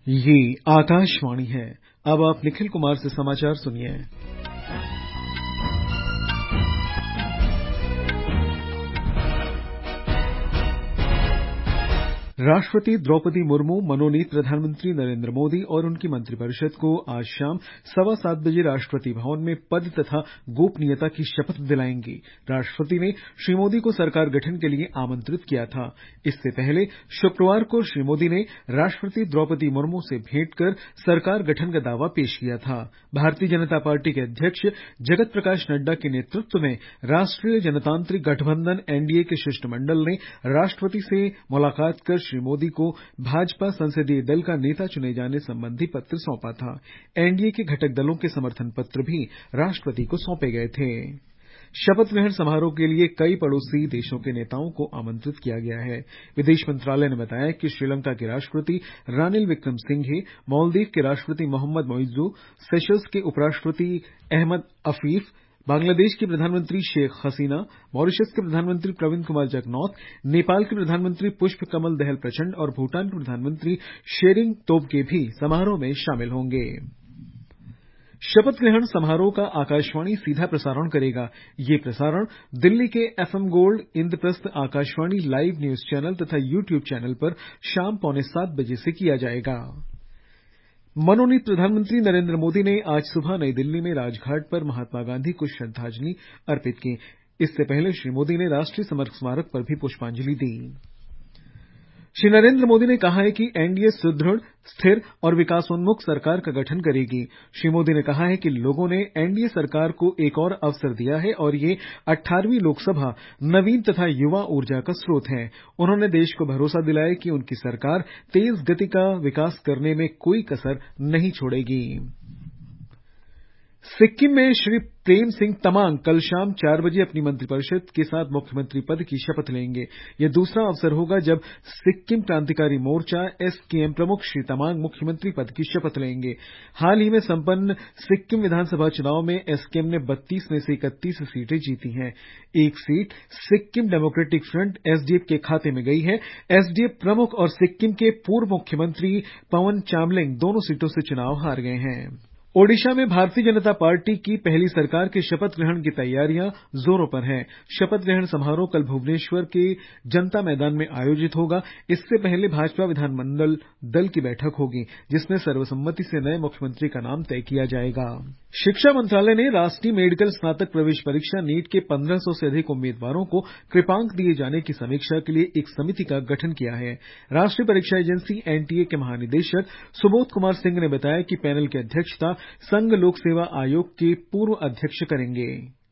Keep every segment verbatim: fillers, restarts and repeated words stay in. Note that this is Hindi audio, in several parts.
ये आकाशवाणी है। अब आप निखिल कुमार से समाचार सुनिए। राष्ट्रपति द्रौपदी मुर्मू मनोनीत प्रधानमंत्री नरेंद्र मोदी और उनकी मंत्रिपरिषद को आज शाम सवा सात बजे राष्ट्रपति भवन में पद तथा गोपनीयता की शपथ दिलाएंगी। राष्ट्रपति ने श्री मोदी को सरकार गठन के लिए आमंत्रित किया था। इससे पहले शुक्रवार को श्री मोदी ने राष्ट्रपति द्रौपदी मुर्मू से भेंट कर सरकार गठन का दावा पेश किया था। भारतीय जनता पार्टी के अध्यक्ष जगत प्रकाश नड्डा के नेतृत्व में राष्ट्रीय जनतांत्रिक गठबंधन एनडीए के शिष्टमंडल ने राष्ट्रपति से मुलाकात कर श्री मोदी को भाजपा संसदीय दल का नेता चुने जाने संबंधी पत्र सौंपा था। एनडीए के घटक दलों के समर्थन पत्र भी राष्ट्रपति को सौंपे गए थे। शपथ ग्रहण समारोह के लिए कई पड़ोसी देशों के नेताओं को आमंत्रित किया गया है। विदेश मंत्रालय ने बताया कि श्रीलंका के राष्ट्रपति रानिल विक्रमसिंघे, मालदीव के राष्ट्रपति मोहम्मद मोइज्जू, सेशल्स के उपराष्ट्रपति अहमद अफीफ, बांग्लादेश की प्रधानमंत्री शेख हसीना, मॉरिशस के प्रधानमंत्री प्रविंद कुमार जगनॉथ, नेपाल के प्रधानमंत्री पुष्प कमल दहल प्रचंड और भूटान के प्रधानमंत्री शेरिंग तोब्गे भी समारोह में शामिल होंगे। शपथ ग्रहण समारोह का आकाशवाणी सीधा प्रसारण करेगा। ये प्रसारण दिल्ली के FM gold, Indraprastha Akashvani live news channel तथा यूट्यूब चैनल पर शाम पौने सात बजे से किया जाएगा। मनोनीत प्रधानमंत्री नरेंद्र मोदी ने आज सुबह नई दिल्ली में राजघाट पर महात्मा गांधी को श्रद्धांजलि अर्पित की। इससे पहले श्री मोदी ने राष्ट्रीय समर स्मारक पर भी पुष्पांजलि दी। श्री नरेंद्र मोदी ने कहा है कि एनडीए सुदृढ़, स्थिर और विकासोन्मुख सरकार का गठन करेगी। श्री मोदी ने कहा है कि लोगों ने एनडीए सरकार को एक और अवसर दिया है और ये अठारहवीं लोकसभा नवीन तथा युवा ऊर्जा का स्रोत है। उन्होंने देश को भरोसा दिलाया कि उनकी सरकार तेज गति का विकास करने में कोई कसर नहीं छोड़ेगी। सिक्किम में श्री प्रेम सिंह तमांग कल शाम चार बजे अपनी मंत्रिपरिषद के साथ मुख्यमंत्री पद की शपथ लेंगे। यह दूसरा अवसर होगा जब सिक्किम क्रांतिकारी मोर्चा एसकेएम प्रमुख श्री तमांग मुख्यमंत्री पद की शपथ लेंगे। हाल ही में संपन्न सिक्किम विधानसभा चुनाव में एसकेएम ने बत्तीस में से इकतीस सीटें जीती हैं। एक seat Sikkim democratic front SDF के खाते में गई है। एसडीएफ प्रमुख और सिक्किम के पूर्व मुख्यमंत्री पवन चामलिंग दोनों सीटों से चुनाव हार गए हैं। ओडिशा में भारतीय जनता पार्टी की पहली सरकार के शपथ ग्रहण की तैयारियां जोरों पर हैं। शपथ ग्रहण समारोह कल भुवनेश्वर के जनता मैदान में आयोजित होगा। इससे पहले भाजपा विधानमंडल दल की बैठक होगी, जिसमें सर्वसम्मति से नए मुख्यमंत्री का नाम तय किया जाएगा। शिक्षा मंत्रालय ने राष्ट्रीय मेडिकल स्नातक प्रवेश परीक्षा नीट के पंद्रह सौ से अधिक उम्मीदवारों को कृपांक दिए जाने की समीक्षा के लिए एक समिति का गठन किया है। राष्ट्रीय परीक्षा एजेंसी एनटीए के महानिदेशक सुबोध कुमार सिंह ने बताया कि पैनल की अध्यक्षता संघ लोक सेवा आयोग के पूर्व अध्यक्ष करेंगे।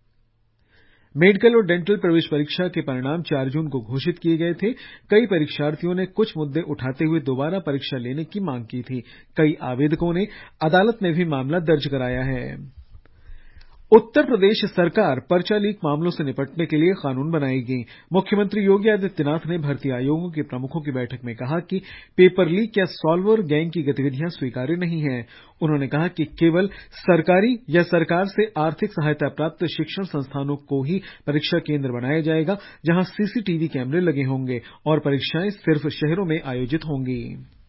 मेडिकल और डेंटल प्रवेश परीक्षा के परिणाम चार जून को घोषित किए गए थे। कई परीक्षार्थियों ने कुछ मुद्दे उठाते हुए दोबारा परीक्षा लेने की मांग की थी। कई आवेदकों ने अदालत में भी मामला दर्ज कराया है। उत्तर प्रदेश सरकार पर्चा लीक मामलों से निपटने के लिए कानून बनाएगी। मुख्यमंत्री योगी आदित्यनाथ ने भर्ती आयोगों के प्रमुखों की बैठक में कहा कि पेपर लीक या सॉल्वर गैंग की गतिविधियां स्वीकार्य नहीं है। उन्होंने कहा कि केवल सरकारी या सरकार से आर्थिक सहायता प्राप्त शिक्षण संस्थानों को ही परीक्षा केंद्र बनाया जाएगा, जहां सीसीटीवी कैमरे लगे होंगे और परीक्षाएं सिर्फ शहरों में आयोजित होंगी।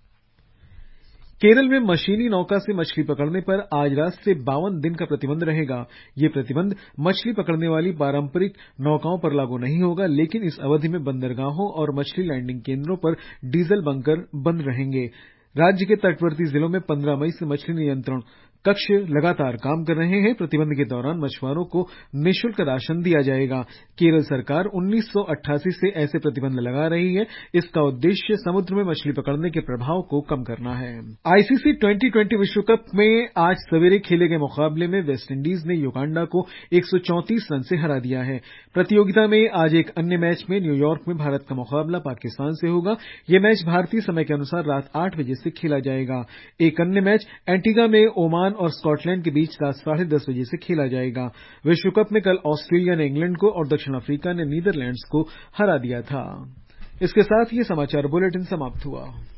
केरल में मशीनी नौका से मछली पकड़ने पर आज रात से बावन दिन का प्रतिबंध रहेगा। ये प्रतिबंध मछली पकड़ने वाली पारंपरिक नौकाओं पर लागू नहीं होगा, लेकिन इस अवधि में बंदरगाहों और मछली लैंडिंग केंद्रों पर डीजल बंकर बंद रहेंगे। राज्य के तटवर्ती जिलों में पंद्रह मई से मछली नियंत्रण कक्ष लगातार काम कर रहे हैं। प्रतिबंध के दौरान मछुआरों को निःशुल्क राशन दिया जाएगा। केरल सरकार उन्नीस सौ अट्ठासी से ऐसे प्रतिबंध लगा रही है। इसका उद्देश्य समुद्र में मछली पकड़ने के प्रभाव को कम करना है। आईसीसी ट्वेंटी ट्वेंटी विश्व कप में आज सवेरे खेले गए मुकाबले में वेस्टइंडीज ने युगांडा को एक सौ चौंतीस रन से हरा दिया है। प्रतियोगिता में आज एक अन्य मैच में न्यूयॉर्क में भारत का मुकाबला पाकिस्तान से होगा। यह मैच भारतीय समय के अनुसार रात आठ बजे से खेला जाएगा। एक अन्य मैच एंटीगा में ओमान और स्कॉटलैंड के बीच रात साढ़े दस बजे से खेला जाएगा। विश्व कप में कल ऑस्ट्रेलिया ने इंग्लैंड को और दक्षिण अफ्रीका ने नीदरलैंड्स को हरा दिया था। इसके साथ ये समाचार बुलेटिन समाप्त हुआ।